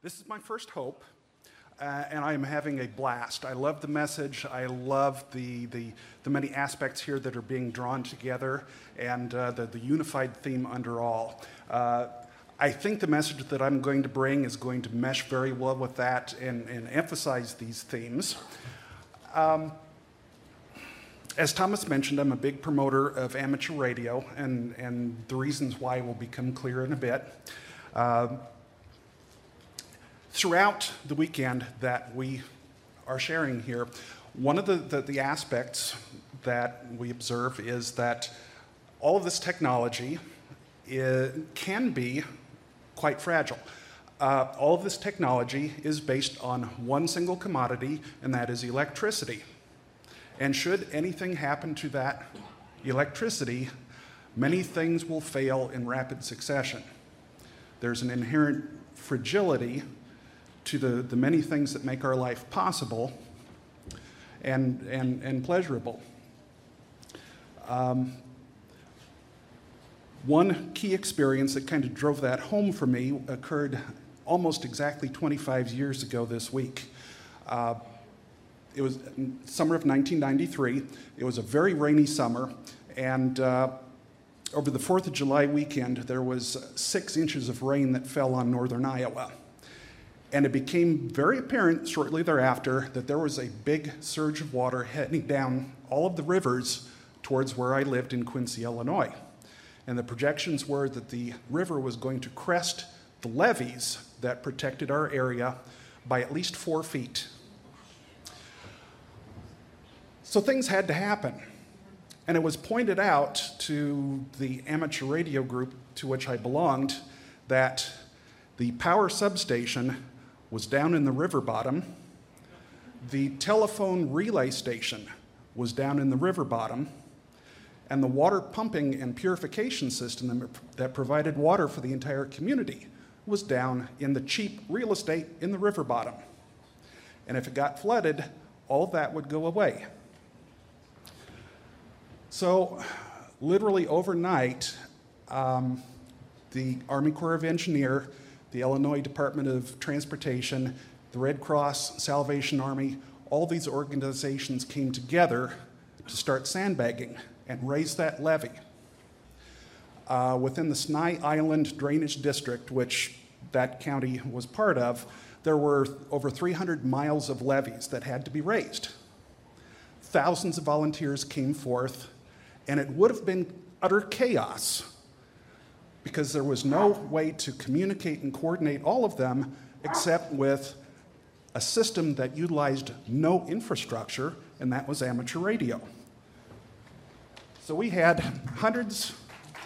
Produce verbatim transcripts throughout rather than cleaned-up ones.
This is my first Hope, uh, and I am having a blast. I love the message. I love the, the, the many aspects here that are being drawn together, and uh, the, the unified theme under all. Uh, I think the message that I'm going to bring is going to mesh very well with that and, and emphasize these themes. Um, As Thomas mentioned, I'm a big promoter of amateur radio, and, and the reasons why will become clear in a bit. Uh, throughout the weekend that we are sharing here, one of the, the, the aspects that we observe is that all of this technology is, can be quite fragile. Uh, all of this technology is based on one single commodity, and that is electricity. And should anything happen to that electricity, many things will fail in rapid succession. There's an inherent fragility to the, the many things that make our life possible and, and, and pleasurable. Um, one key experience that kind of drove that home for me occurred almost exactly twenty-five years ago this week. Uh, It was summer of nineteen ninety-three. It was a very rainy summer, and uh, over the fourth of July weekend, there was six inches of rain that fell on northern Iowa. And it became very apparent shortly thereafter that there was a big surge of water heading down all of the rivers towards where I lived in Quincy, Illinois. And the projections were that the river was going to crest the levees that protected our area by at least four feet. So things had to happen, and it was pointed out to the amateur radio group to which I belonged that the power substation was down in the river bottom, the telephone relay station was down in the river bottom, and the water pumping and purification system that provided water for the entire community was down in the cheap real estate in the river bottom. And if it got flooded, all that would go away. So, literally overnight, um, the Army Corps of Engineers, the Illinois Department of Transportation, the Red Cross, Salvation Army, all these organizations came together to start sandbagging and raise that levee. Uh, within the Snai Island Drainage District, which that county was part of, there were over three hundred miles of levees that had to be raised. Thousands of volunteers came forth, and it would have been utter chaos because there was no way to communicate and coordinate all of them except with a system that utilized no infrastructure, and that was amateur radio. So we had hundreds,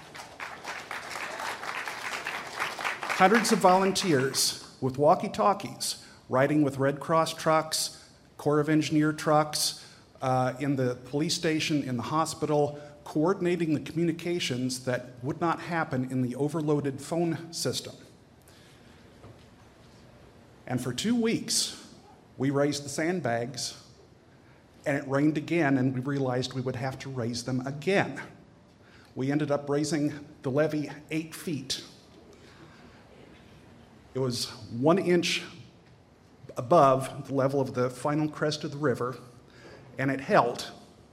hundreds of volunteers with walkie-talkies, riding with Red Cross trucks, Corps of Engineer trucks, uh, in the police station, in the hospital, coordinating the communications that would not happen in the overloaded phone system. And for two weeks, we raised the sandbags, and it rained again, and we realized we would have to raise them again. We ended up raising the levee eight feet. It was one inch above the level of the final crest of the river, and it held.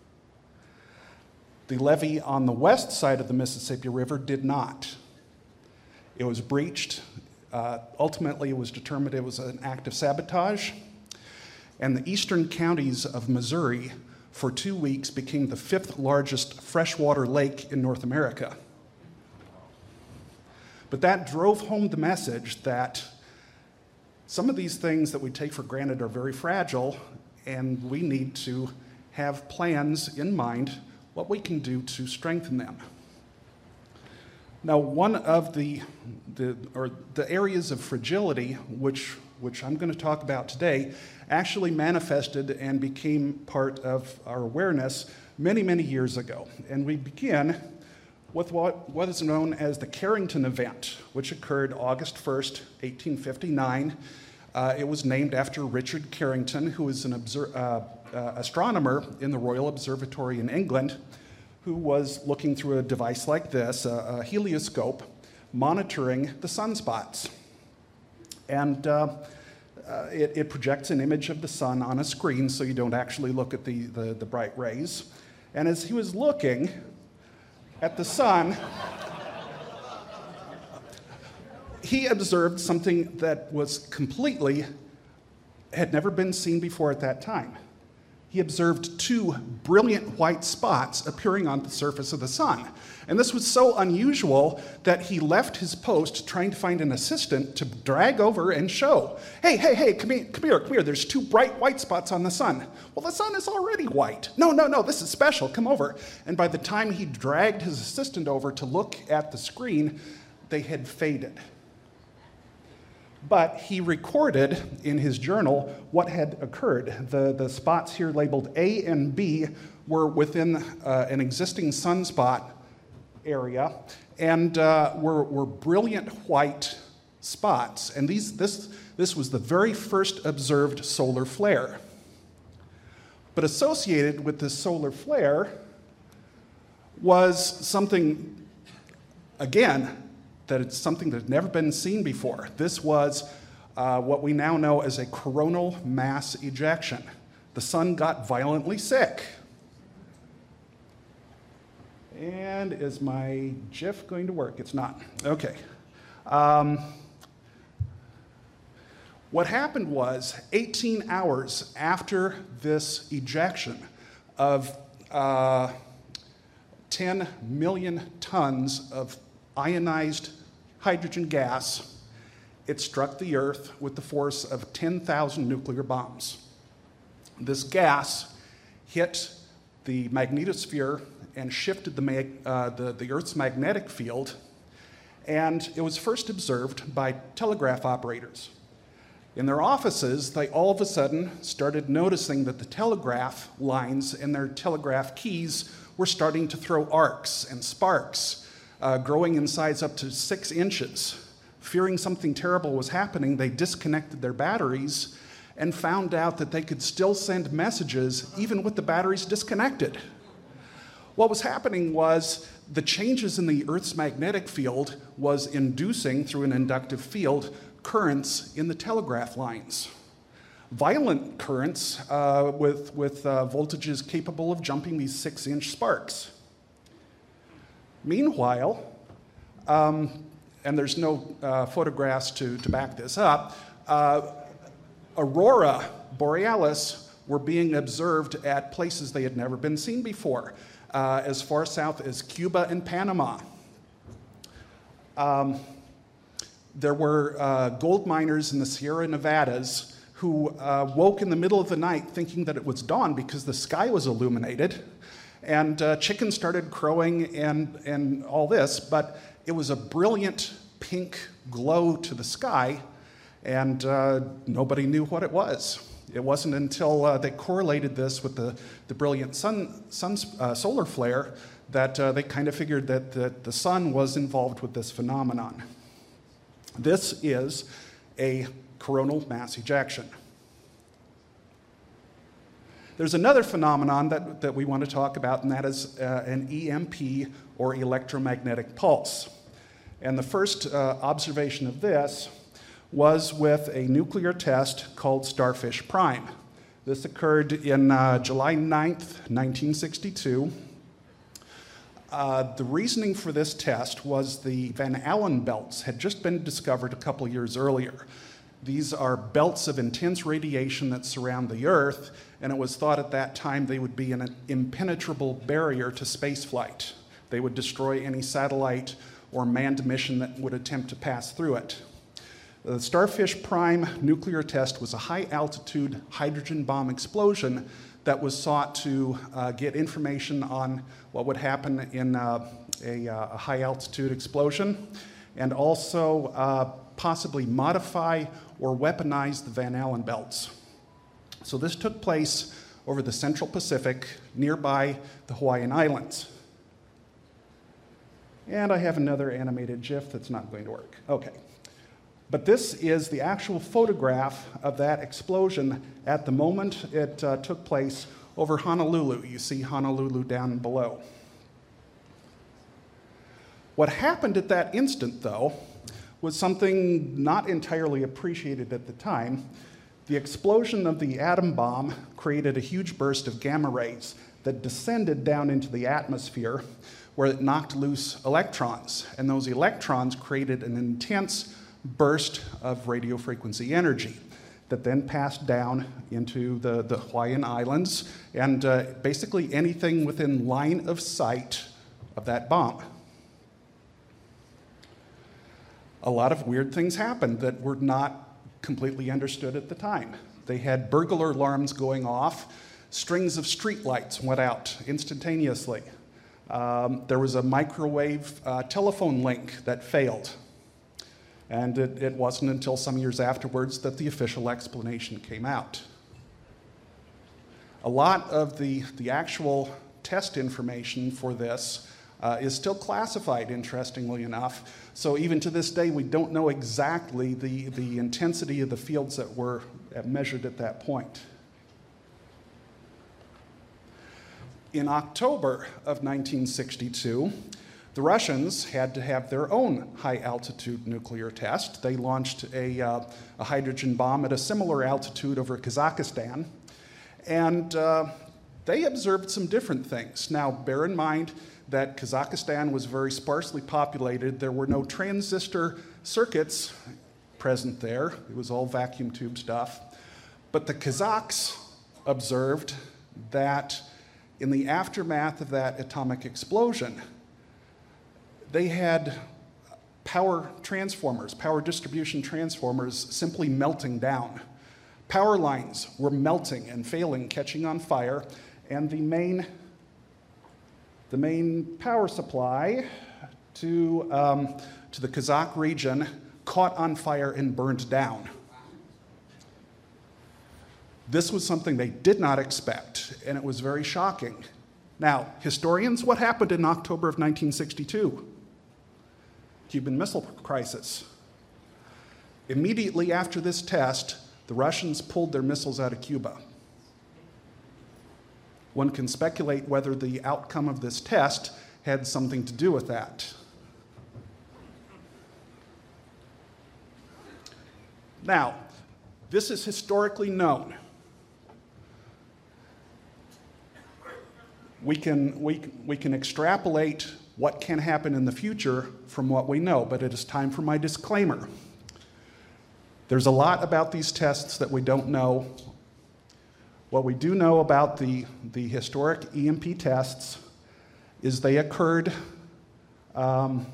The levee on the west side of the Mississippi River did not. It was breached. Uh, ultimately, it was determined it was an act of sabotage. And the eastern counties of Missouri, for two weeks, became the fifth largest freshwater lake in North America. But that drove home the message that some of these things that we take for granted are very fragile, and we need to have plans in mind what we can do to strengthen them. Now, one of the, the, or the areas of fragility, which, which I'm going to talk about today, actually manifested and became part of our awareness many, many years ago. And we begin with what, what is known as the Carrington event, which occurred August first, eighteen fifty-nine. Uh, it was named after Richard Carrington, who was an obser- uh, uh, astronomer in the Royal Observatory in England, who was looking through a device like this, a, a helioscope, monitoring the sunspots. And uh, uh, it, it projects an image of the sun on a screen so you don't actually look at the, the, the bright rays. And as he was looking at the sun, he observed something that was completely, had never been seen before at that time. He observed two brilliant white spots appearing on the surface of the sun. And this was so unusual that he left his post trying to find an assistant to drag over and show, hey, hey, hey, come here, come here, come here, there's two bright white spots on the sun. Well, the sun is already white. No, no, no, this is special, come over. And by the time he dragged his assistant over to look at the screen, they had faded. But he recorded in his journal what had occurred. The, the spots here labeled A and B were within uh, an existing sunspot area and uh, were, were brilliant white spots. And these, this, this was the very first observed solar flare. But associated with this solar flare was something, again, that it's something that had never been seen before. This was uh, what we now know as a coronal mass ejection. The sun got violently sick. And is my GIF going to work? It's not. Okay. Um, what happened was, eighteen hours after this ejection of uh, ten million tons of ionized hydrogen gas, it struck the Earth with the force of ten thousand nuclear bombs. This gas hit the magnetosphere and shifted the, mag uh, the, the Earth's magnetic field, and it was first observed by telegraph operators. In their offices, they all of a sudden started noticing that the telegraph lines and their telegraph keys were starting to throw arcs and sparks, Uh, growing in size up to six inches. Fearing something terrible was happening, they disconnected their batteries and found out that they could still send messages even with the batteries disconnected. What was happening was the changes in the Earth's magnetic field was inducing, through an inductive field, currents in the telegraph lines. Violent currents uh, with, with uh, voltages capable of jumping these six-inch sparks. Meanwhile, um, and there's no uh, photographs to, to back this up, uh, aurora borealis were being observed at places they had never been seen before, uh, as far south as Cuba and Panama. Um, there were uh, gold miners in the Sierra Nevadas who uh, woke in the middle of the night thinking that it was dawn because the sky was illuminated. And uh, chickens started crowing and, and all this, but it was a brilliant pink glow to the sky, and uh, nobody knew what it was. It wasn't until uh, they correlated this with the, the brilliant sun, sun, uh, solar flare that uh, they kind of figured that, that the sun was involved with this phenomenon. This is a coronal mass ejection. There's another phenomenon that, that we want to talk about, and that is uh, an E M P, or electromagnetic pulse. And the first uh, observation of this was with a nuclear test called Starfish Prime. This occurred in uh, July ninth, nineteen sixty-two. Uh, the reasoning for this test was the Van Allen belts had just been discovered a couple years earlier. These are belts of intense radiation that surround the Earth, and it was thought at that time they would be an impenetrable barrier to spaceflight. They would destroy any satellite or manned mission that would attempt to pass through it. The Starfish Prime nuclear test was a high-altitude hydrogen bomb explosion that was sought to uh, get information on what would happen in uh, a, uh, a high-altitude explosion, and also uh, possibly modify or weaponize the Van Allen belts. So this took place over the Central Pacific, nearby the Hawaiian Islands. And I have another animated GIF that's not going to work. Okay. But this is the actual photograph of that explosion at the moment it uh, took place over Honolulu. You see Honolulu down below. What happened at that instant, though, was something not entirely appreciated at the time. The explosion of the atom bomb created a huge burst of gamma rays that descended down into the atmosphere, where it knocked loose electrons. And those electrons created an intense burst of radio frequency energy that then passed down into the, the Hawaiian Islands and uh, basically anything within line of sight of that bomb. A lot of weird things happened that were not completely understood at the time. They had burglar alarms going off, strings of streetlights went out instantaneously. Um, there was a microwave uh, telephone link that failed. And it, it wasn't until some years afterwards that the official explanation came out. A lot of the, the actual test information for this uh, is still classified, interestingly enough. So even to this day, we don't know exactly the, the intensity of the fields that were measured at that point. In October of nineteen sixty-two, the Russians had to have their own high-altitude nuclear test. They launched a, uh, a hydrogen bomb at a similar altitude over Kazakhstan, and uh, they observed some different things. Now, bear in mind that Kazakhstan was very sparsely populated. There were no transistor circuits present there. It was all vacuum tube stuff. But the Kazakhs observed that in the aftermath of that atomic explosion, they had power transformers, power distribution transformers simply melting down. Power lines were melting and failing, catching on fire, and the main, the main power supply to, um, to the Kazakh region caught on fire and burned down. This was something they did not expect, and it was very shocking. Now, historians, what happened in October of nineteen sixty-two? Cuban Missile Crisis. Immediately after this test, the Russians pulled their missiles out of Cuba. One can speculate whether the outcome of this test had something to do with that. Now, this is historically known. We can, we, we can extrapolate what can happen in the future from what we know, but it is time for my disclaimer. There's a lot about these tests that we don't know. What we do know about the, the historic E M P tests is they occurred, um,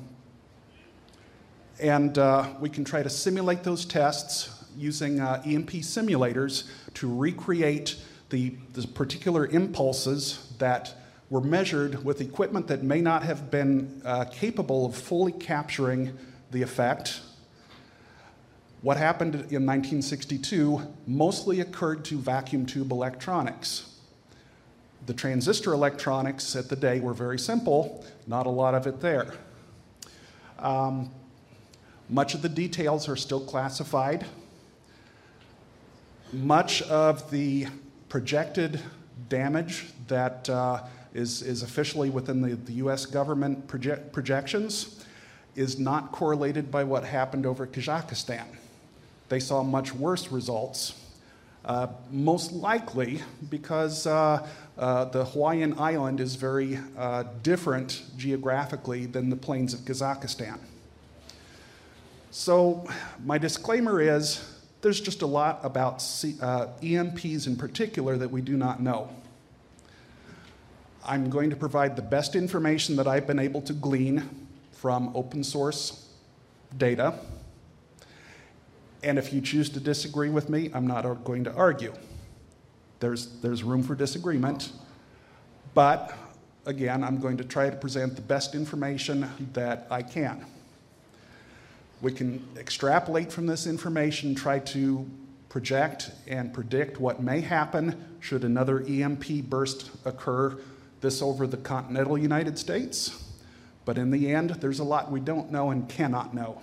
and uh, we can try to simulate those tests using uh, E M P simulators to recreate the, the particular impulses that were measured with equipment that may not have been uh, capable of fully capturing the effect. What happened in nineteen sixty-two mostly occurred to vacuum tube electronics. The transistor electronics at the day were very simple, not a lot of it there. Um, much of the details are still classified. Much of the projected damage that uh, is, is officially within the, the U S government project, projections is not correlated by what happened over Kazakhstan. They saw much worse results, uh, most likely because uh, uh, the Hawaiian island is very uh, different geographically than the plains of Kazakhstan. So my disclaimer is there's just a lot about C, uh, E M Ps in particular that we do not know. I'm going to provide the best information that I've been able to glean from open source data. And if you choose to disagree with me, I'm not going to argue. There's, there's room for disagreement. But again, I'm going to try to present the best information that I can. We can extrapolate from this information, try to project and predict what may happen should another E M P burst occur, this over the continental United States. But in the end, there's a lot we don't know and cannot know.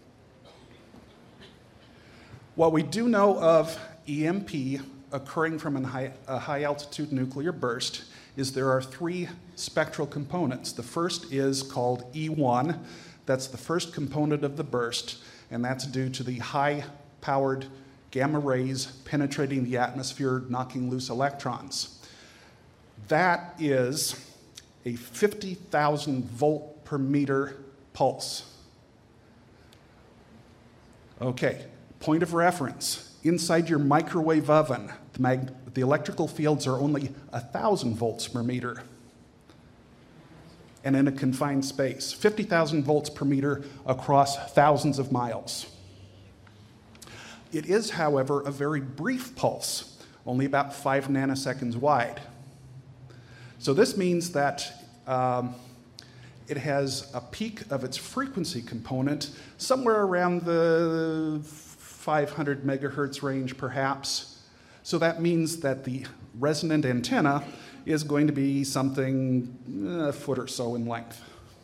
What we do know of E M P occurring from a high, a high altitude nuclear burst is there are three spectral components. The first is called E one. That's the first component of the burst, and that's due to the high-powered gamma rays penetrating the atmosphere, knocking loose electrons. That is a fifty thousand volt per meter pulse. Okay, point of reference. Inside your microwave oven, the, mag the electrical fields are only one thousand volts per meter. And in a confined space, fifty thousand volts per meter across thousands of miles. It is, however, a very brief pulse, only about five nanoseconds wide. So this means that um, it has a peak of its frequency component somewhere around the five hundred megahertz range, perhaps. So that means that the resonant antenna is going to be something a foot or so in length.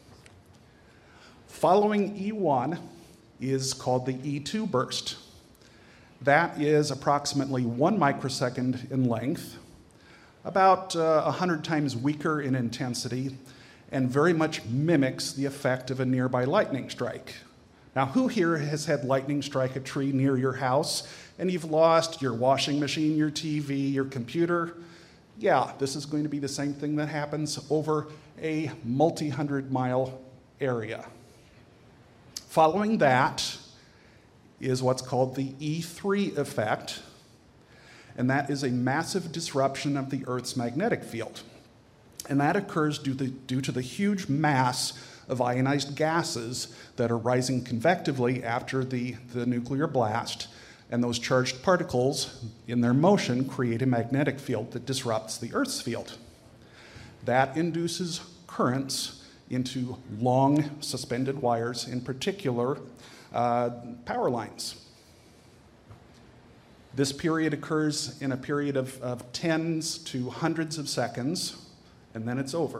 Following E one is called the E two burst. That is approximately one microsecond in length, about uh, one hundred times weaker in intensity, and very much mimics the effect of a nearby lightning strike. Now, who here has had lightning strike a tree near your house and you've lost your washing machine, your T V, your computer? Yeah, this is going to be the same thing that happens over a multi-hundred mile area. Following that is what's called the E three effect, and that is a massive disruption of the Earth's magnetic field. And that occurs due to, due to the huge mass of ionized gases that are rising convectively after the, the nuclear blast, and those charged particles in their motion create a magnetic field that disrupts the Earth's field. That induces currents into long suspended wires, in particular uh, power lines. This period occurs in a period of, of tens to hundreds of seconds, and then it's over.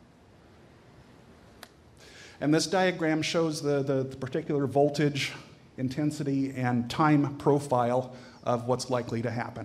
And this diagram shows the, the, the particular voltage, intensity, and time profile of what's likely to happen.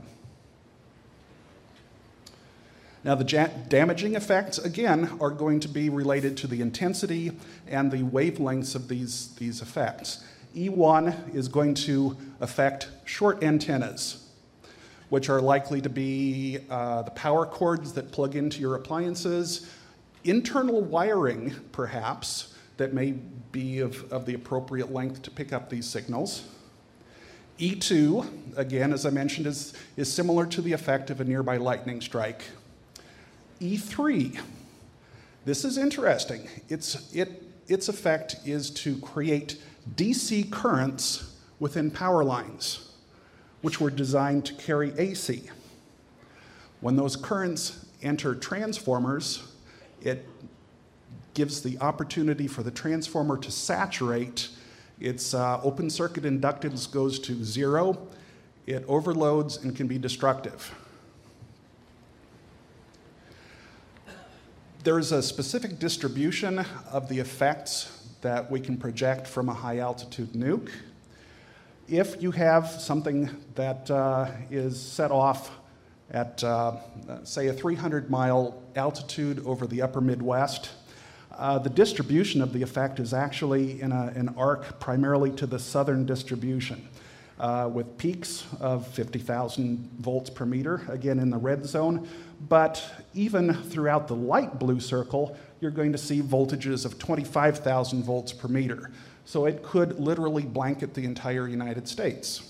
Now, the damaging effects, again, are going to be related to the intensity and the wavelengths of these, these effects. E one is going to affect short antennas, which are likely to be uh, the power cords that plug into your appliances, internal wiring, perhaps, that may be of, of the appropriate length to pick up these signals. E two, again, as I mentioned, is, is similar to the effect of a nearby lightning strike. E three, this is interesting. It's, it, its effect is to create D C currents within power lines, which were designed to carry A C. When those currents enter transformers, it gives the opportunity for the transformer to saturate. Its uh, open circuit inductance goes to zero. It overloads and can be destructive. There's a specific distribution of the effects that we can project from a high altitude nuke. If you have something that uh, is set off at, uh, say, a three hundred mile altitude over the upper Midwest, Uh, the distribution of the effect is actually in a, an arc primarily to the southern distribution, uh, with peaks of fifty thousand volts per meter, again in the red zone. But even throughout the light blue circle, you're going to see voltages of twenty-five thousand volts per meter. So it could literally blanket the entire United States.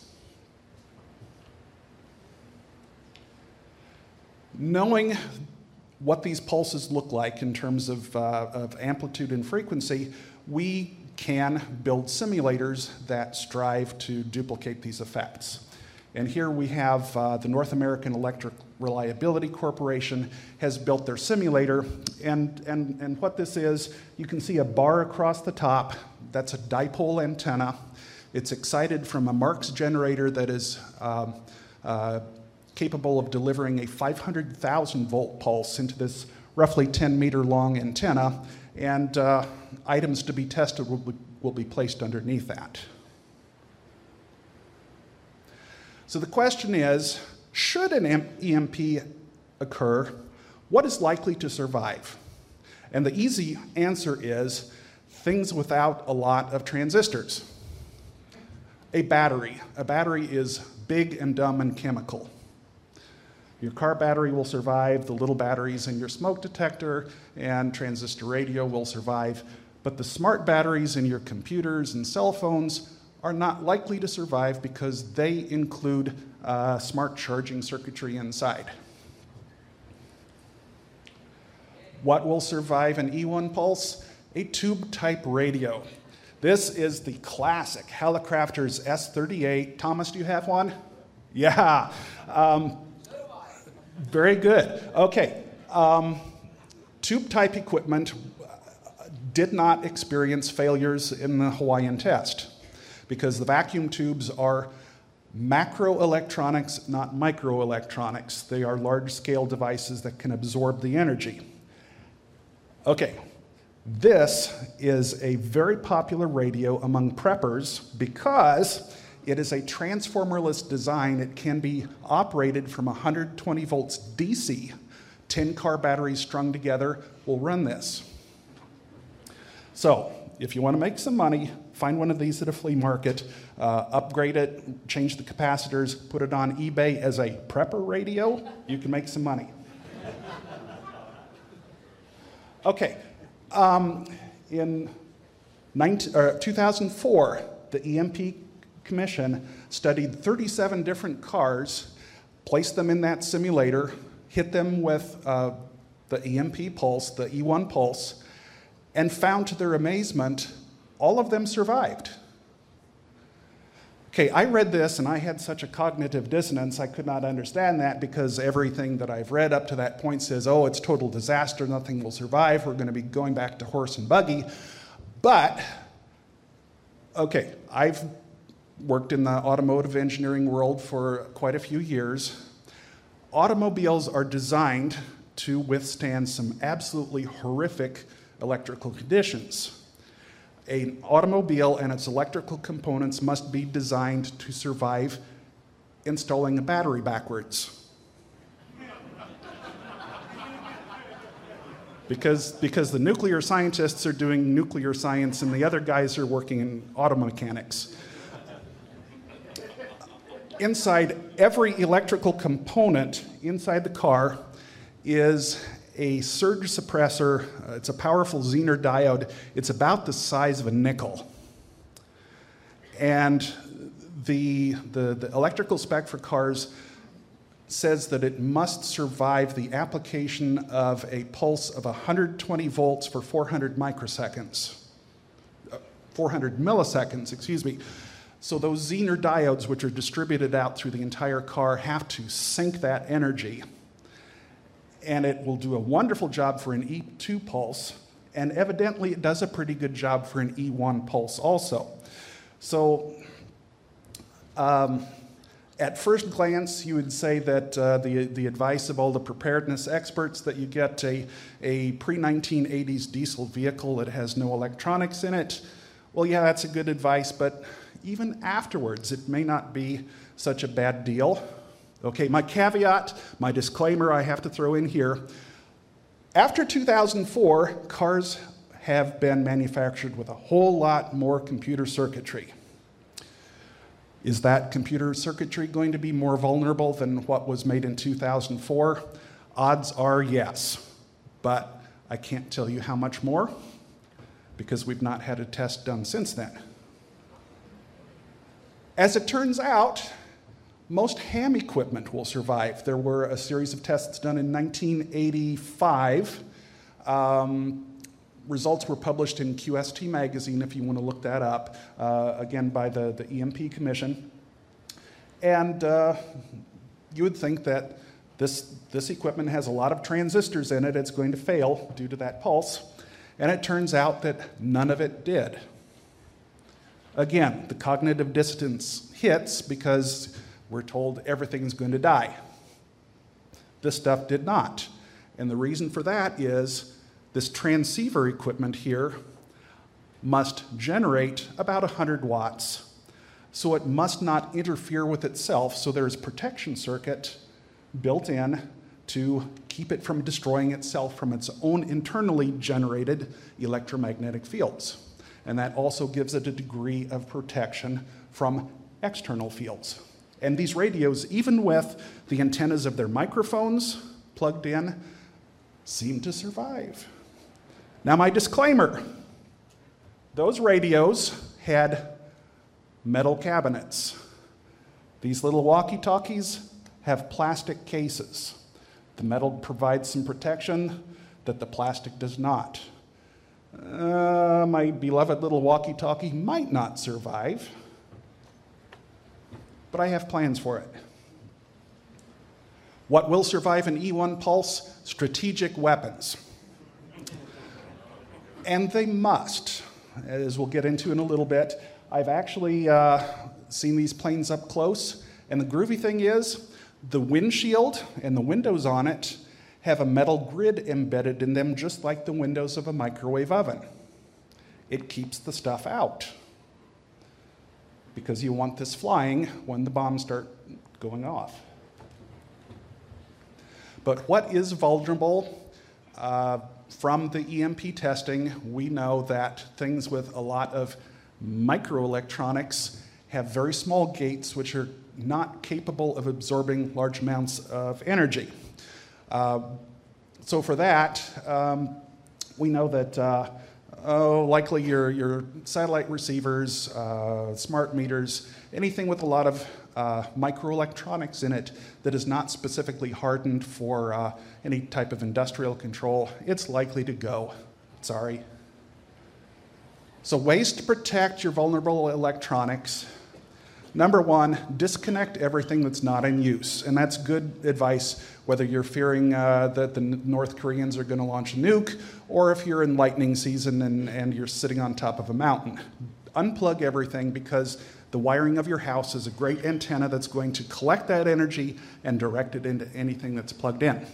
Knowing what these pulses look like in terms of, uh, of amplitude and frequency, we can build simulators that strive to duplicate these effects. And here we have uh, the North American Electric Reliability Corporation has built their simulator, and, and, and what this is, you can see a bar across the top. That's a dipole antenna. It's excited from a Marx generator that is um, uh, capable of delivering a five hundred thousand volt pulse into this roughly ten meter long antenna, and uh, items to be tested will be, will be placed underneath that. So the question is, should an E M P occur, what is likely to survive? And the easy answer is things without a lot of transistors. A battery. A battery is big and dumb and chemical. Your car battery will survive, the little batteries in your smoke detector and transistor radio will survive, but the smart batteries in your computers and cell phones are not likely to survive because they include uh, smart charging circuitry inside. What will survive an E one pulse? A tube-type radio. This is the classic Hallicrafters S thirty-eight. Thomas, do you have one? Yeah. Um, very good. Okay. Um, tube-type equipment did not experience failures in the Hawaiian test because the vacuum tubes are macroelectronics, not microelectronics. They are large-scale devices that can absorb the energy. Okay, this is a very popular radio among preppers because it is a transformerless design. It can be operated from one hundred twenty volts D C. ten car batteries strung together will run this. So, if you want to make some money, find one of these at a flea market, uh, upgrade it, change the capacitors, put it on eBay as a prepper radio, you can make some money. Okay, um, in nineteen, uh, two thousand four, the E M P Commission studied thirty-seven different cars, placed them in that simulator, hit them with uh, the E M P pulse, the E one pulse, and found to their amazement, all of them survived. Okay, I read this and I had such a cognitive dissonance, I could not understand that because everything that I've read up to that point says, oh, it's total disaster, nothing will survive, we're going to be going back to horse and buggy. But, okay, I've worked in the automotive engineering world for quite a few years. Automobiles are designed to withstand some absolutely horrific electrical conditions. An automobile and its electrical components must be designed to survive installing a battery backwards. Because, because the nuclear scientists are doing nuclear science and the other guys are working in auto mechanics. Inside every electrical component inside the car is a surge suppressor. Uh, it's a powerful Zener diode. It's about the size of a nickel. And the, the, the electrical spec for cars says that it must survive the application of a pulse of one hundred twenty volts for four hundred microseconds. Uh, four hundred milliseconds, excuse me. So those Zener diodes, which are distributed out through the entire car, have to sink that energy. And it will do a wonderful job for an E two pulse, and evidently it does a pretty good job for an E one pulse also. So um, at first glance, you would say that uh, the, the advice of all the preparedness experts that you get a, a pre nineteen eighties diesel vehicle that has no electronics in it, well, yeah, that's a good advice, but even afterwards, it may not be such a bad deal. Okay, my caveat, my disclaimer I have to throw in here. After two thousand four, cars have been manufactured with a whole lot more computer circuitry. Is that computer circuitry going to be more vulnerable than what was made in two thousand four? Odds are yes, but I can't tell you how much more because we've not had a test done since then. As it turns out, most ham equipment will survive. There were a series of tests done in nineteen eighty-five. Um, results were published in Q S T magazine, if you want to look that up, uh, again by the, the E M P Commission. And uh, you would think that this, this equipment has a lot of transistors in it, it's going to fail due to that pulse. And it turns out that none of it did. Again, the cognitive dissonance hits because we're told everything's going to die. This stuff did not. And the reason for that is this transceiver equipment here must generate about one hundred watts. So it must not interfere with itself, so there's a protection circuit built in to keep it from destroying itself from its own internally generated electromagnetic fields. And that also gives it a degree of protection from external fields. And these radios, even with the antennas of their microphones plugged in, seem to survive. Now, my disclaimer, those radios had metal cabinets. These little walkie-talkies have plastic cases. The metal provides some protection that the plastic does not. Uh, my beloved little walkie-talkie might not survive, but I have plans for it. What will survive an E one pulse? Strategic weapons. And they must, as we'll get into in a little bit. I've actually uh, seen these planes up close, and the groovy thing is, the windshield and the windows on it have a metal grid embedded in them, just like the windows of a microwave oven. It keeps the stuff out, because you want this flying when the bombs start going off. But what is vulnerable? Uh, from the E M P testing, we know that things with a lot of microelectronics have very small gates which are not capable of absorbing large amounts of energy. Uh, so for that, um, we know that uh, oh, likely your, your satellite receivers, uh, smart meters, anything with a lot of uh, microelectronics in it that is not specifically hardened for uh, any type of industrial control, it's likely to go. Sorry. So ways to protect your vulnerable electronics. Number one, disconnect everything that's not in use. And that's good advice whether you're fearing uh, that the North Koreans are going to launch a nuke, or if you're in lightning season and, and you're sitting on top of a mountain. Unplug everything, because the wiring of your house is a great antenna that's going to collect that energy and direct it into anything that's plugged in.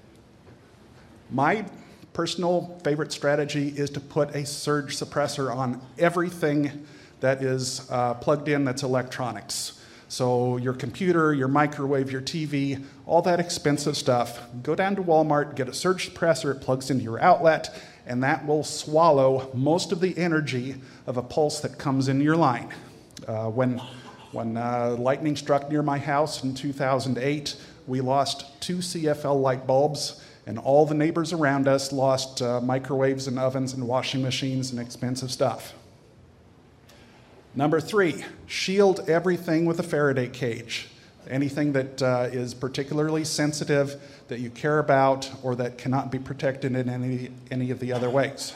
My personal favorite strategy is to put a surge suppressor on everything that is uh, plugged in that's electronics. So your computer, your microwave, your T V, all that expensive stuff, go down to Walmart, get a surge suppressor, it plugs into your outlet, and that will swallow most of the energy of a pulse that comes in your line. Uh, when when uh, lightning struck near my house in two thousand eight, we lost two C F L light bulbs, and all the neighbors around us lost uh, microwaves and ovens and washing machines and expensive stuff. Number three, shield everything with a Faraday cage. Anything that uh, is particularly sensitive, that you care about, or that cannot be protected in any, any of the other ways.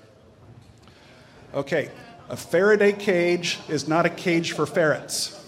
Okay, a Faraday cage is not a cage for ferrets.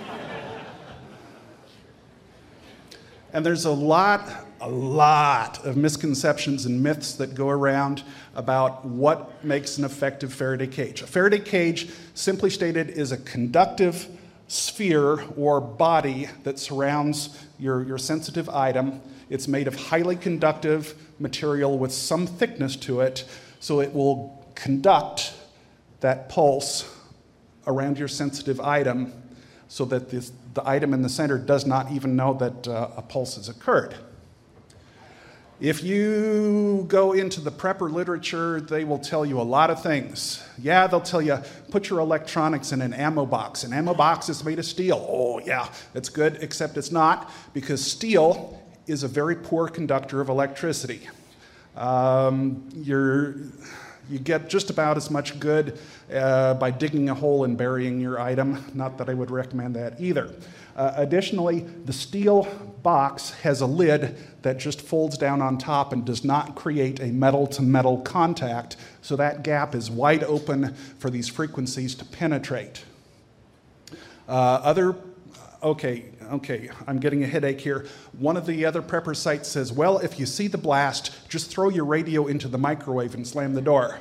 And there's a lot, a lot of misconceptions and myths that go around about what makes an effective Faraday cage. A Faraday cage, simply stated, is a conductive sphere or body that surrounds your, your sensitive item. It's made of highly conductive material with some thickness to it, so it will conduct that pulse around your sensitive item so that this, the item in the center does not even know that uh, a pulse has occurred. If you go into the prepper literature, they will tell you a lot of things. Yeah, they'll tell you, put your electronics in an ammo box. An ammo box is made of steel. Oh, yeah, that's good, except it's not, because steel is a very poor conductor of electricity. Um, you're, you get just about as much good uh, by digging a hole and burying your item. Not that I would recommend that either. Uh, additionally, the steel box has a lid that just folds down on top and does not create a metal-to-metal contact, so that gap is wide open for these frequencies to penetrate. Uh, other, okay, okay, I'm getting a headache here. One of the other prepper sites says, well, if you see the blast, just throw your radio into the microwave and slam the door.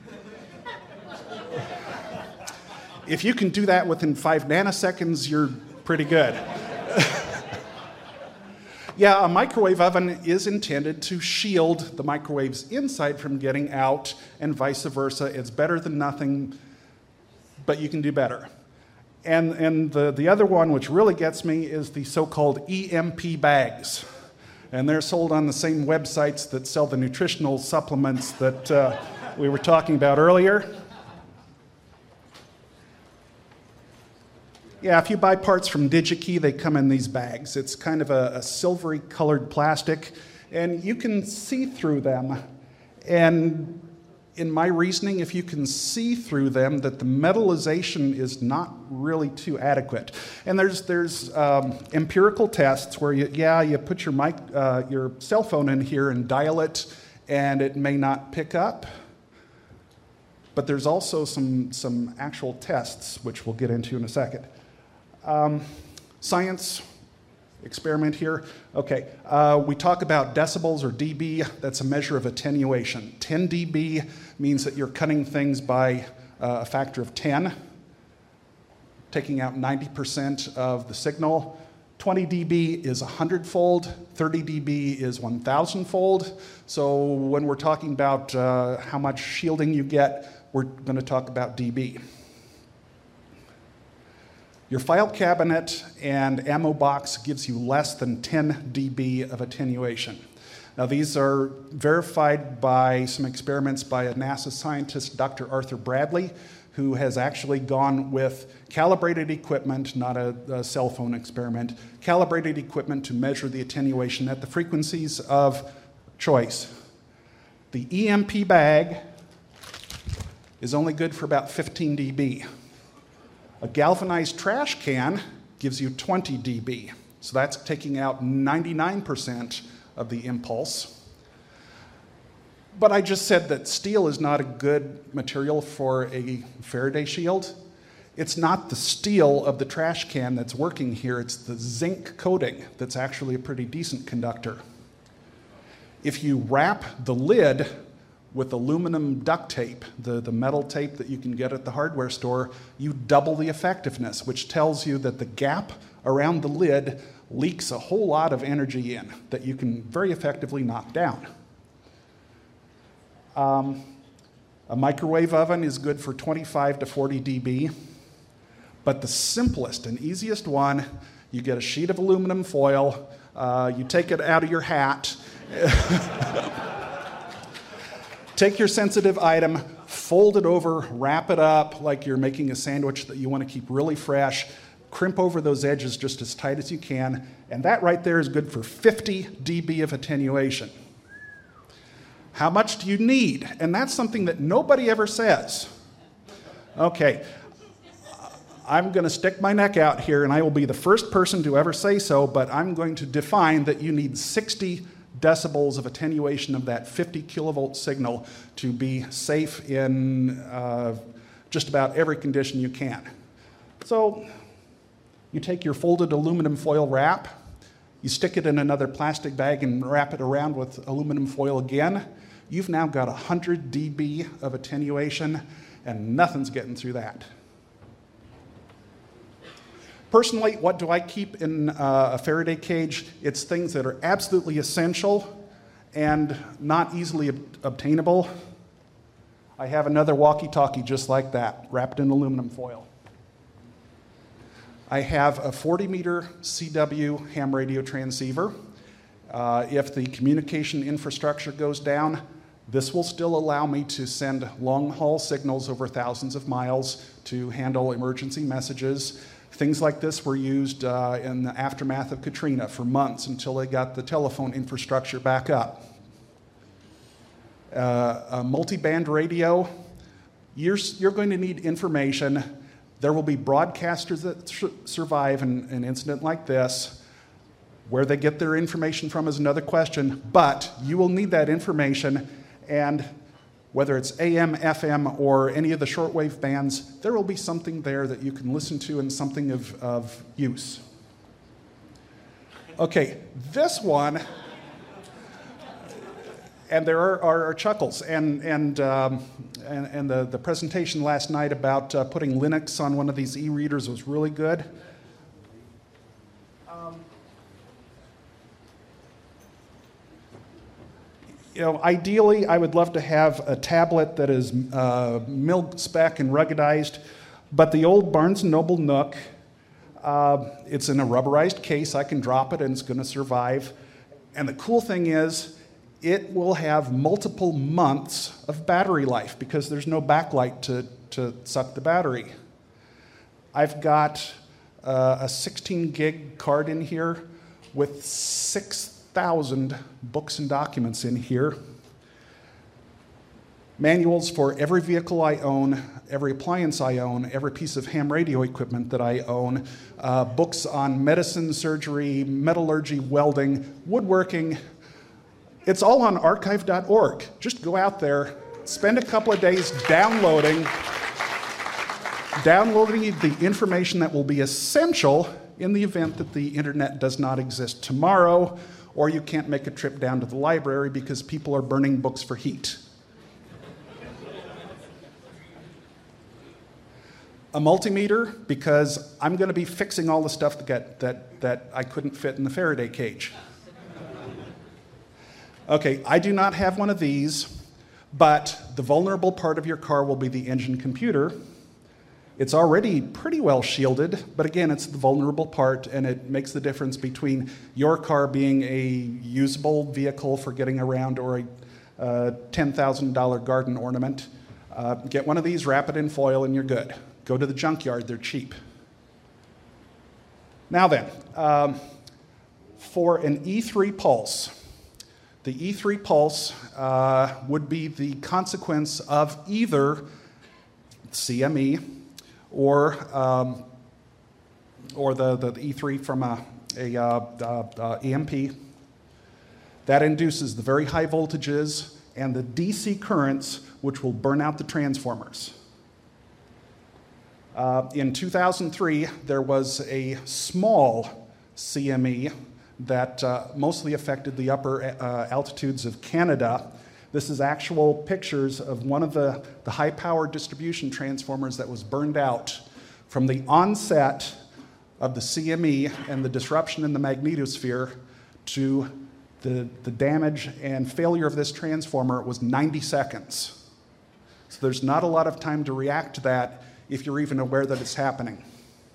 If you can do that within five nanoseconds, you're pretty good. Yeah, a microwave oven is intended to shield the microwave's inside from getting out, and vice versa. It's better than nothing, but you can do better. And, and the, the other one, which really gets me, is the so-called E M P bags. And they're sold on the same websites that sell the nutritional supplements that uh, we were talking about earlier. Yeah, if you buy parts from DigiKey, they come in these bags. It's kind of a, a silvery colored plastic, and you can see through them. And in my reasoning, if you can see through them, that the metallization is not really too adequate. And there's there's um, empirical tests where you, yeah, you put your mic, uh, your cell phone in here and dial it, and it may not pick up. But there's also some some actual tests, which we'll get into in a second. Um, science experiment here. Okay, uh, we talk about decibels or dB. That's a measure of attenuation. ten dB means that you're cutting things by uh, a factor of ten, taking out ninety percent of the signal. twenty dB is one hundred fold, thirty dB is one thousand fold. So when we're talking about uh, how much shielding you get, we're going to talk about dB. Your file cabinet and ammo box gives you less than ten dB of attenuation. Now these are verified by some experiments by a NASA scientist, Doctor Arthur Bradley, who has actually gone with calibrated equipment, not a, a cell phone experiment, calibrated equipment to measure the attenuation at the frequencies of choice. The E M P bag is only good for about fifteen dB. A galvanized trash can gives you twenty dB, so that's taking out ninety-nine percent of the impulse. But I just said that steel is not a good material for a Faraday shield. It's not the steel of the trash can that's working here, it's the zinc coating that's actually a pretty decent conductor. If you wrap the lid with aluminum duct tape, the, the metal tape that you can get at the hardware store, you double the effectiveness, which tells you that the gap around the lid leaks a whole lot of energy in that you can very effectively knock down. Um, a microwave oven is good for twenty-five to forty dB, but the simplest and easiest one, you get a sheet of aluminum foil, uh, you take it out of your hat, take your sensitive item, fold it over, wrap it up like you're making a sandwich that you want to keep really fresh, crimp over those edges just as tight as you can, and that right there is good for fifty dB of attenuation. How much do you need? And that's something that nobody ever says. Okay, I'm going to stick my neck out here, and I will be the first person to ever say so, but I'm going to define that you need sixty decibels of attenuation of that fifty kilovolt signal to be safe in uh, just about every condition you can. So you take your folded aluminum foil wrap, you stick it in another plastic bag and wrap it around with aluminum foil again. You've now got one hundred dB of attenuation, and nothing's getting through that. Personally, what do I keep in uh, a Faraday cage? It's things that are absolutely essential and not easily ob- obtainable. I have another walkie-talkie just like that, wrapped in aluminum foil. I have a forty meter C W ham radio transceiver. Uh, if the communication infrastructure goes down, this will still allow me to send long-haul signals over thousands of miles to handle emergency messages. Things like this were used uh, in the aftermath of Katrina for months until they got the telephone infrastructure back up. Uh, a multi-band radio, you're, you're going to need information. There will be broadcasters that sh- survive in an incident like this. Where they get their information from is another question, but you will need that information, and whether it's A M, F M, or any of the shortwave bands, there will be something there that you can listen to and something of, of use. Okay, this one, and there are, are, are chuckles, and, and, um, and, and the, the presentation last night about uh, putting Linux on one of these e-readers was really good. You know, ideally, I would love to have a tablet that is uh, mil-spec and ruggedized, but the old Barnes and Noble Nook, uh, it's in a rubberized case. I can drop it and it's going to survive. And the cool thing is, it will have multiple months of battery life because there's no backlight to, to suck the battery. I've got uh, a sixteen gig card in here with six thousand books and documents in here. Manuals for every vehicle I own, every appliance I own, every piece of ham radio equipment that I own, uh, books on medicine, surgery, metallurgy, welding, woodworking. It's all on archive dot org. Just go out there, spend a couple of days downloading, downloading the information that will be essential in the event that the internet does not exist tomorrow, or you can't make a trip down to the library because people are burning books for heat. A multimeter, because I'm going to be fixing all the stuff that, got, that, that I couldn't fit in the Faraday cage. Okay, I do not have one of these, but the vulnerable part of your car will be the engine computer. It's already pretty well shielded, but again, it's the vulnerable part, and it makes the difference between your car being a usable vehicle for getting around or a uh, ten thousand dollar garden ornament. Uh, get one of these, wrap it in foil, and you're good. Go to the junkyard, they're cheap. Now then, um, for an E three pulse, the E three pulse uh, would be the consequence of either C M E or, um, or the, the, the E three from a, a uh, uh, uh, E M P. That induces the very high voltages and the D C currents, which will burn out the transformers. Uh, in two thousand three, there was a small C M E that uh, mostly affected the upper uh, altitudes of Canada. This is actual pictures of one of the, the high-power distribution transformers that was burned out from the onset of the C M E and the disruption in the magnetosphere to the, the damage and failure of this transformer was ninety seconds. So there's not a lot of time to react to that if you're even aware that it's happening.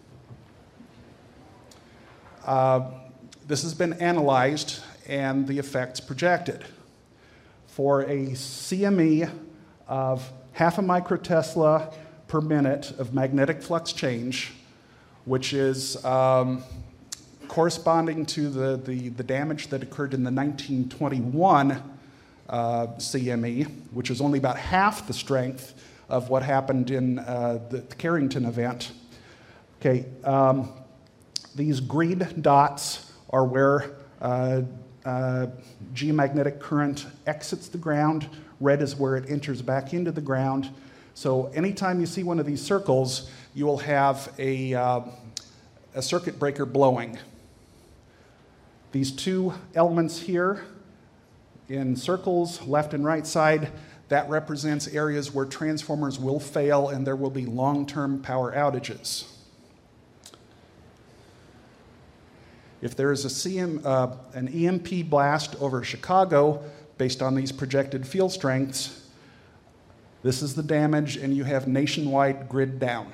Uh, this has been analyzed and the effects projected. For a C M E of half a microtesla per minute of magnetic flux change, which is um, corresponding to the, the, the damage that occurred in the nineteen twenty-one uh, C M E, which is only about half the strength of what happened in uh, the Carrington event. Okay, um, these green dots are where uh, uh, geomagnetic current exits the ground. Red is where it enters back into the ground. So anytime you see one of these circles, you will have a, uh, a circuit breaker blowing. These two elements here in circles, left and right side, that represents areas where transformers will fail and there will be long-term power outages. If there is a C M, uh, an E M P blast over Chicago based on these projected field strengths, this is the damage and you have nationwide grid down.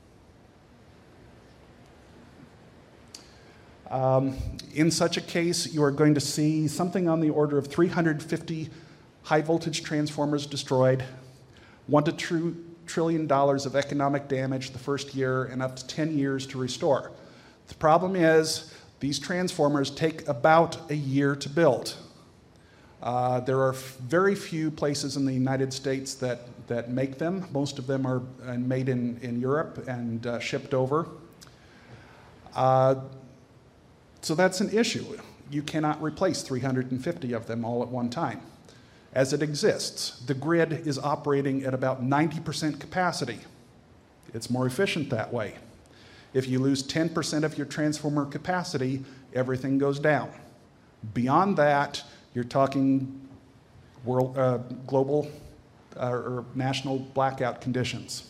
Um, in such a case, you are going to see something on the order of three hundred fifty high voltage transformers destroyed, one to two trillion dollars of economic damage the first year, and up to ten years to restore. The problem is these transformers take about a year to build. Uh, there are f- very few places in the United States that, that make them. Most of them are uh, made in, in Europe and uh, shipped over. Uh, so that's an issue. You cannot replace three hundred fifty of them all at one time. As it exists, the grid is operating at about ninety percent capacity. It's more efficient that way. If you lose ten percent of your transformer capacity, everything goes down. Beyond that, you're talking world, uh, global uh, or national blackout conditions.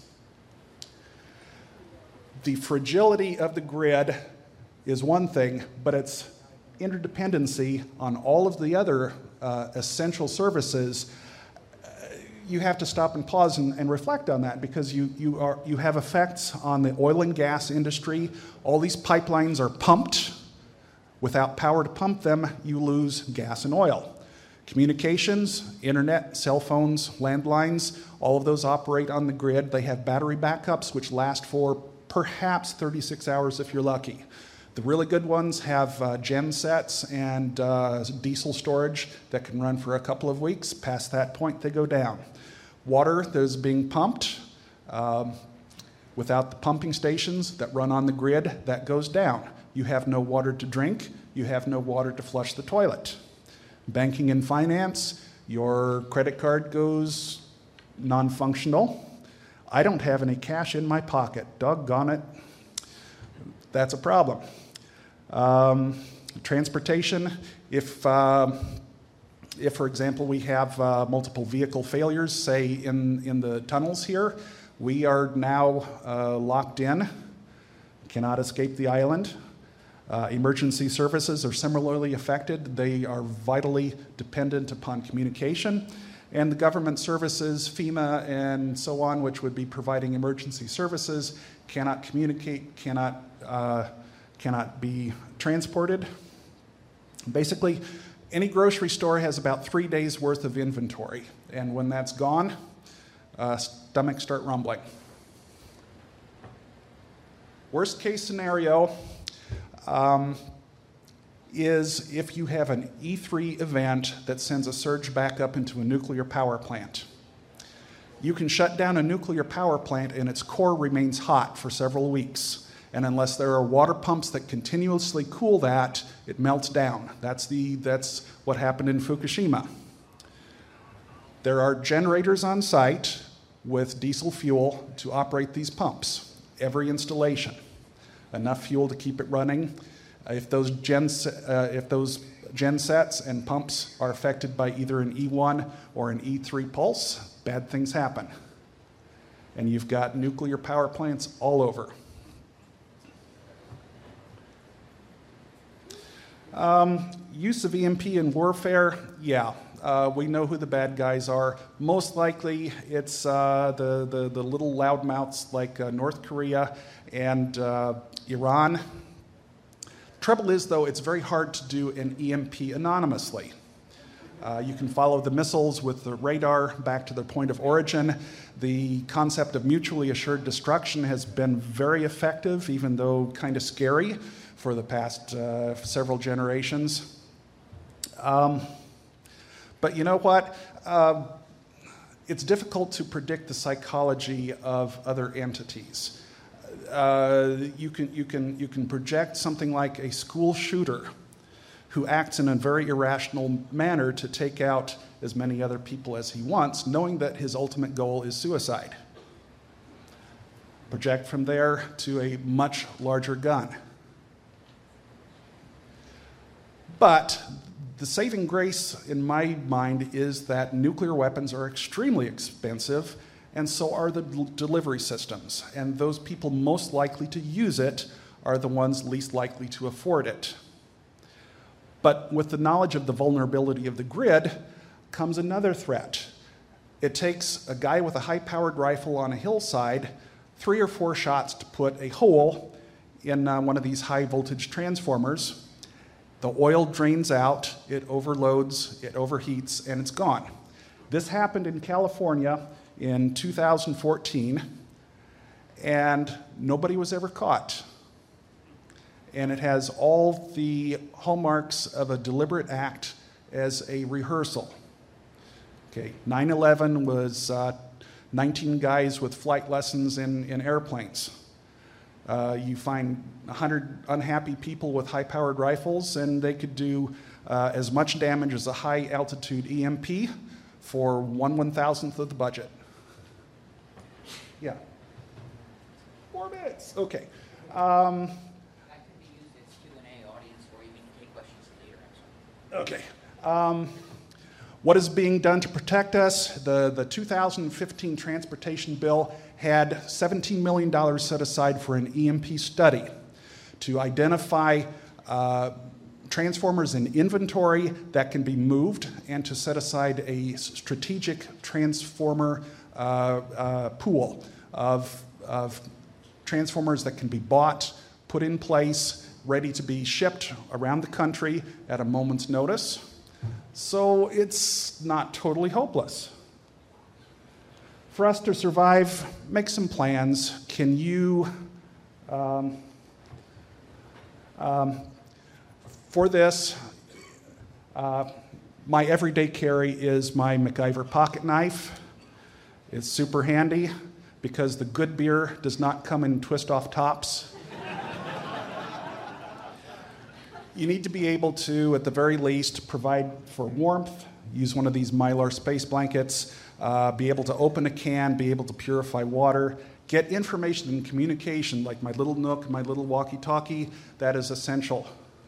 The fragility of the grid is one thing, but its interdependency on all of the other uh, essential services, uh, you have to stop and pause and, and reflect on that, because you, you, are, you have effects on the oil and gas industry. All these pipelines are pumped. Without power to pump them, you lose gas and oil. Communications, internet, cell phones, landlines, all of those operate on the grid. They have battery backups which last for perhaps thirty-six hours if you're lucky. The really good ones have uh, gen sets and uh, diesel storage that can run for a couple of weeks. Past that point, they go down. Water that is being pumped, um, without the pumping stations that run on the grid, that goes down. You have no water to drink. You have no water to flush the toilet. Banking and finance, your credit card goes non-functional. I don't have any cash in my pocket. Doggone it. That's a problem. Um, transportation, if, uh, if, for example, we have uh, multiple vehicle failures, say in, in the tunnels here, we are now uh, locked in, cannot escape the island. Uh, emergency services are similarly affected. They are vitally dependent upon communication. And the government services, FEMA and so on, which would be providing emergency services, cannot communicate, cannot, uh, cannot be transported. Basically, any grocery store has about three days worth of inventory. And when that's gone, uh, stomachs start rumbling. Worst case scenario, Um, is if you have an E three event that sends a surge back up into a nuclear power plant. You can shut down a nuclear power plant and its core remains hot for several weeks. And unless there are water pumps that continuously cool that, it melts down. That's, the, that's what happened in Fukushima. There are generators on site with diesel fuel to operate these pumps, every installation. Enough fuel to keep it running. If those, gen, uh, if those gen sets and pumps are affected by either an E one or an E three pulse, bad things happen. And you've got nuclear power plants all over. Um, use of E M P in warfare, yeah. Uh, we know who the bad guys are. Most likely, it's uh, the, the, the little loudmouths like uh, North Korea and uh, Iran. Trouble is, though, it's very hard to do an E M P anonymously. Uh, you can follow the missiles with the radar back to their point of origin. The concept of mutually assured destruction has been very effective, even though kind of scary for the past uh, several generations. Um, But you know what? Uh, it's difficult to predict the psychology of other entities. Uh, you can, you can, you can project something like a school shooter who acts in a very irrational manner to take out as many other people as he wants, knowing that his ultimate goal is suicide. Project from there to a much larger gun. But the saving grace in my mind is that nuclear weapons are extremely expensive, and so are the delivery systems. And those people most likely to use it are the ones least likely to afford it. But with the knowledge of the vulnerability of the grid comes another threat. It takes a guy with a high-powered rifle on a hillside three or four shots to put a hole in uh, one of these high-voltage transformers. The oil drains out, it overloads, it overheats, and it's gone. This happened in California in two thousand fourteen, and nobody was ever caught. And it has all the hallmarks of a deliberate act as a rehearsal. Okay, nine eleven was uh, nineteen guys with flight lessons in, in airplanes. Uh, you find one hundred unhappy people with high-powered rifles, and they could do uh, as much damage as a high-altitude E M P for one one-thousandth of the budget. Yeah. Four minutes. Okay. Um, that could be used as Q and A audience, or you can take questions later. Actually. Okay. Um, what is being done to protect us? The, the two thousand fifteen transportation bill had seventeen million dollars set aside for an E M P study to identify uh, transformers in inventory that can be moved and to set aside a strategic transformer uh, uh, pool of, of transformers that can be bought, put in place, ready to be shipped around the country at a moment's notice. So it's not totally hopeless. For us to survive, make some plans. Can you Um, um, for this, uh, my everyday carry is my MacGyver pocket knife. It's super handy because the good beer does not come in twist-off tops. You need to be able to, at the very least, provide for warmth, use one of these Mylar space blankets, uh, be able to open a can, be able to purify water, get information and communication like my little Nook, my little walkie-talkie. That is essential.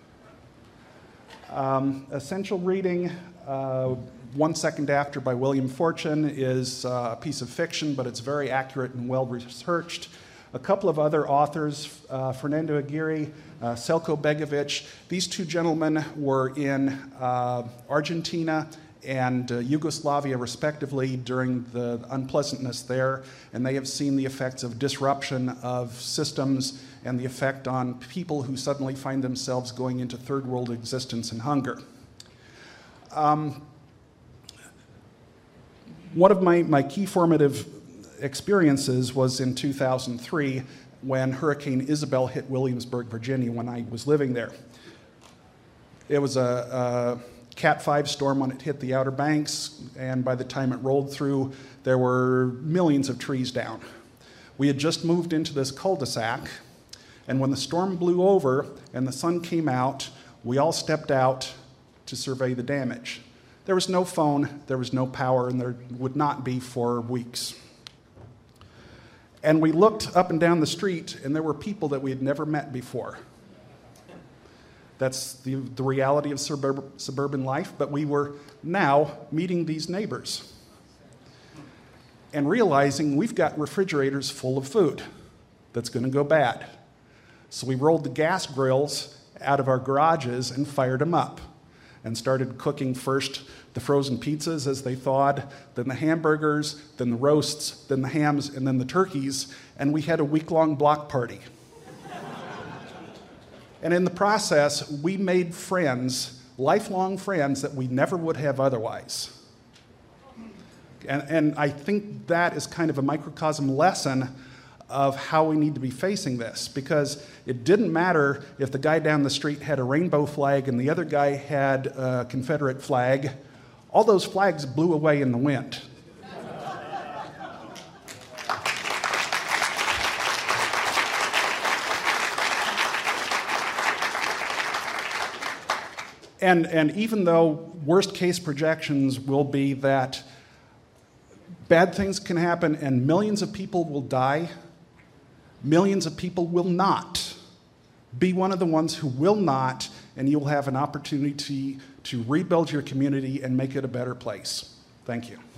Um, essential reading, uh, One Second After by William Fortune is uh, a piece of fiction, but it's very accurate and well-researched. A couple of other authors, uh, Fernando Aguirre, uh, Selko Begovic. These two gentlemen were in uh, Argentina and uh, Yugoslavia, respectively, during the unpleasantness there, and they have seen the effects of disruption of systems and the effect on people who suddenly find themselves going into third world existence and hunger. Um, one of my, my key formative experiences was in two thousand three when Hurricane Isabel hit Williamsburg, Virginia, when I was living there. It was a, a Cat five storm when it hit the Outer Banks, and by the time it rolled through, there were millions of trees down. We had just moved into this cul-de-sac, and when the storm blew over and the sun came out, we all stepped out to survey the damage. There was no phone, there was no power, and there would not be for weeks. And we looked up and down the street, and there were people that we had never met before. That's the, the reality of suburb, suburban life, but we were now meeting these neighbors and realizing we've got refrigerators full of food that's going to go bad. So we rolled the gas grills out of our garages and fired them up and started cooking first the frozen pizzas as they thawed, then the hamburgers, then the roasts, then the hams, and then the turkeys, and we had a week-long block party. And in the process, we made friends, lifelong friends that we never would have otherwise. And, and I think that is kind of a microcosm lesson of how we need to be facing this, because it didn't matter if the guy down the street had a rainbow flag and the other guy had a Confederate flag. All those flags blew away in the wind. And, and even though worst case projections will be that bad things can happen and millions of people will die, millions of people will not. Be one of the ones who will not, and you'll have an opportunity to, to rebuild your community and make it a better place. Thank you.